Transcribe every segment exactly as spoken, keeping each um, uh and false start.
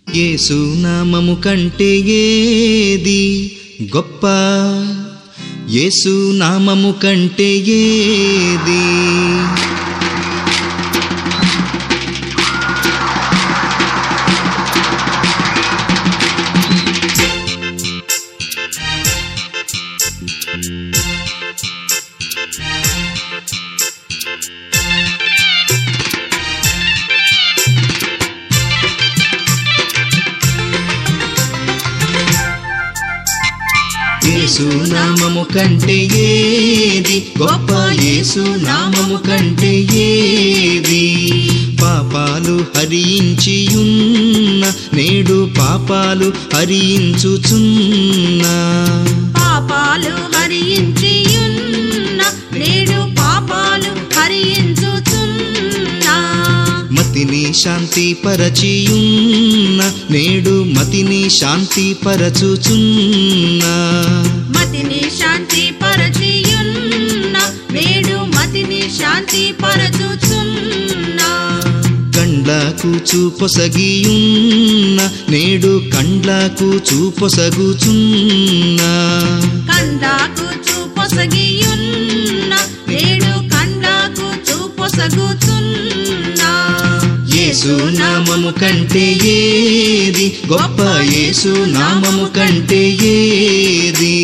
యేసు నామము కంటే ఏది గొప్ప, యేసు నామము కంటే ఏది. యేసు నామము కంటే ఏది గొప్ప, యేసు నామము కంటే ఏది. పాపాలు హరించియున్న నేడు పాపాలు హరించుచున్నా, పాపాలు హరించియున్న నేడు పాపాలు హరించుచున్నా. మతిని శాంతి పరచియున్న నేడు మతిని శాంతి పరచుచున్నా, మతిని శాంతి పరచియున్న నేడు మతిని శాంతి పరచుచున్నా. కండ్లకు చూపొసగియున్న నేడు కండ్లకు చూపొసగుచున్నా, కండ్లకు చూపొసగియున్న నేడు కండ్లకు చూపొసగుచున్నా. యేసు నామము కంటే ఏది గొప్ప, యేసు నామము కంటే ఏది.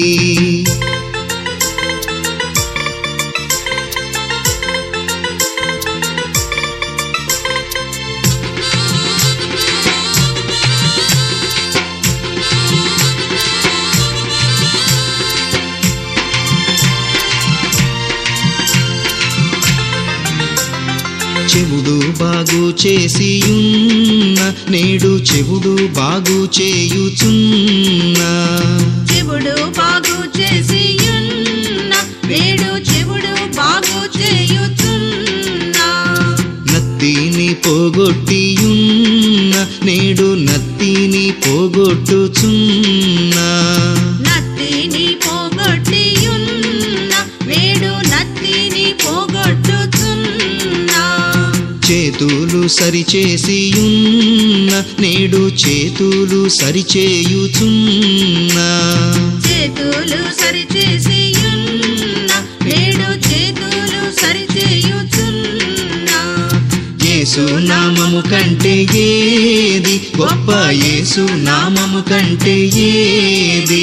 చెవుడు బాగు చేసియున్న నేడు చెవుడు బాగు చేయుచున్నా, చెవుడు బాగు చేసియున్న నేడు చెవుడు బాగు చేయుచున్నా. నత్తిని పోగొట్టియున్న నేడు నత్తిని పోగొట్టుచున్నా, నత్తిని పోగొట్టియున్న నేడు నత్తిని పోగొట్టుచున్నా. చేతులు సరిచేసియున్న నేడు చేతులు సరిచేయుచున్నా, చేతులు సరిచేసియున్న నేడు చేతులు సరిచేయుచున్నా. యేసు నామము కంటే ఏది గొప్ప, యేసు నామము కంటే ఏది.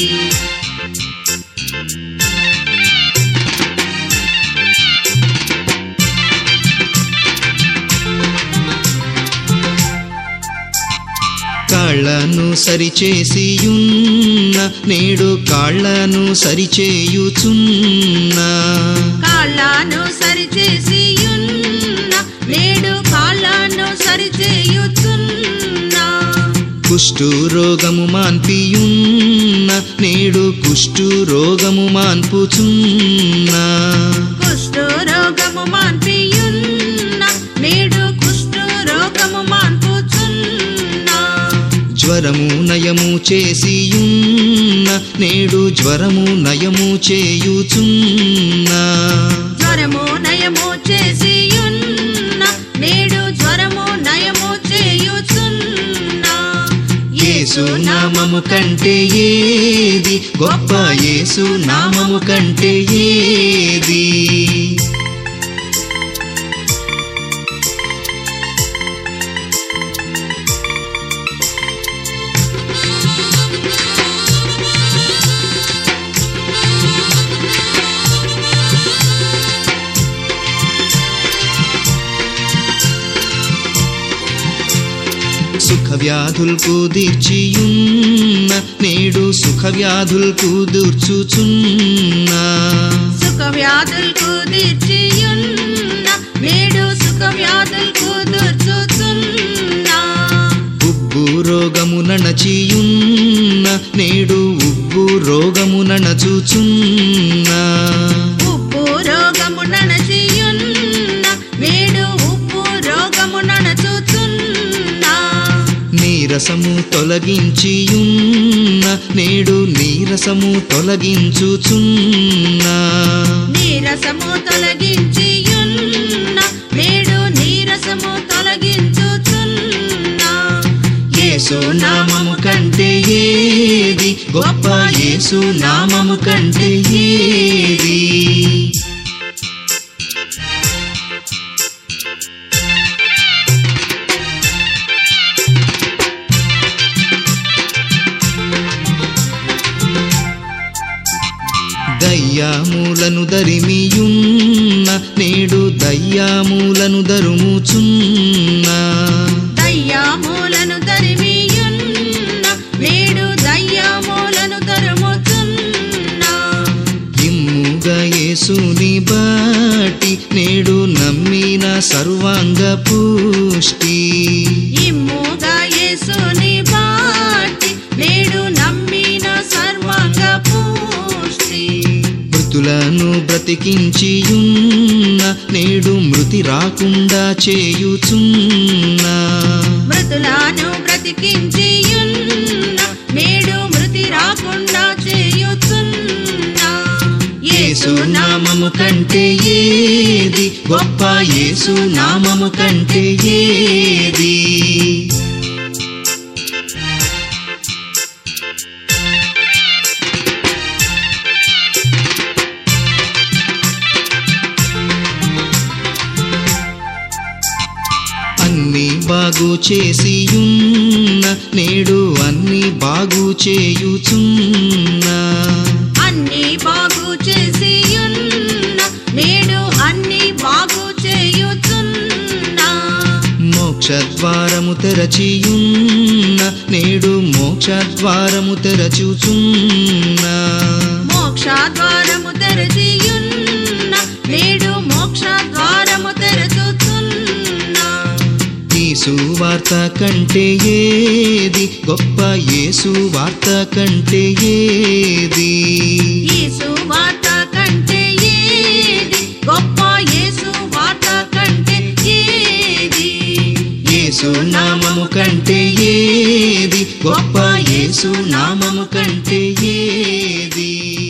కాళ్ళను సరిచేసియున్న నేడు కాళ్ళను సరిచేయుచున్నా, కాళ్ళను సరిచేసియున్న నేడు కాళ్ళను సరిచేయుచున్నా. కుష్టు రోగము మాన్పియున్న నేడు కుష్టు రోగము మాన్పుచున్నా, కుష్టు రోగము మాన్పియున్న నేడు కుష్టు రోగము మాన్పుచున్నా. జ్వరము నయము చేసియున్న నేడు జ్వరము నయము చేయుచున్నా, జ్వరము నయము చేసియున్న నేడు జ్వరము నయము చేయుచున్నా. యేసు నామము కంటే ఏది గొప్ప, యేసు నామము కంటే ఏది. సుఖ వ్యాధులకు దీర్చియున్న నేడు సుఖ వ్యాధులకు దూర్చుచున్నా, సుఖ వ్యాధులకు దీర్చియున్న నేడు సుఖ వ్యాధులకు దూర్చుచున్నా. ఉబ్బు రోగము నణచియున్న నేడు ఉబ్బు రోగము నణచుచున్నా, ఉప్పు రోగము నణచియున్న నేడు ఉప్పు రోగము నణచుచున్నా. నీరసము తొలగించియున్న నేడు నీరసము తొలగించుచున్నా, నీరసము తొలగించియున్న నేడు నీరసము తొలగించుచున్నా. యేసు నామము కంటే ఏది? దయ్యాములను దరిమియున్న నేడు దయ్యాములను దరుముచున్న దయ్యాములను దరిమియున్న నేడు దయ్యాములను దరుముచున్న ఇమ్ముగా యేసుని బాటి నేడు నమ్మిన సర్వాంగ పుష్టి. ఇమ్ముగా యేసుని బాటి నేడు నమ్మిన సర్వాంగ పుష్టి. మృతులను బ్రతికించియున్న నేడు మృతి రాకుండా చేయుచున్న మృతులను బ్రతికించియున్న నేడు మృతి రాకుండా చేయుచున్న యేసు నామము కంటే ఏది గొప్ప? యేసు నామము కంటే ఏది? అన్ని బాగు చేసియున్న నేడు అన్ని బాగు చేయుచున్న అన్ని బాగు చేసియున్న నేడు అన్ని బాగు చేయుచున్న మోక్షద్వారము తెరచియున్న నేడు మోక్షద్వారము తెరచుచున్న మోక్షద్వారము తెరచియున్న నేడు మోక్షద్వారము తెరచుచున్న యేసు వార్త కంటే ఏది గొప్ప? యేసు వార్త కంటే ఏది? యేసు వార్త కంటే ఏది గొప్ప? యేసు వార్త కంటే ఏది? యేసు నామము కంటే ఏది గొప్ప? యేసు నామము కంటే ఏది?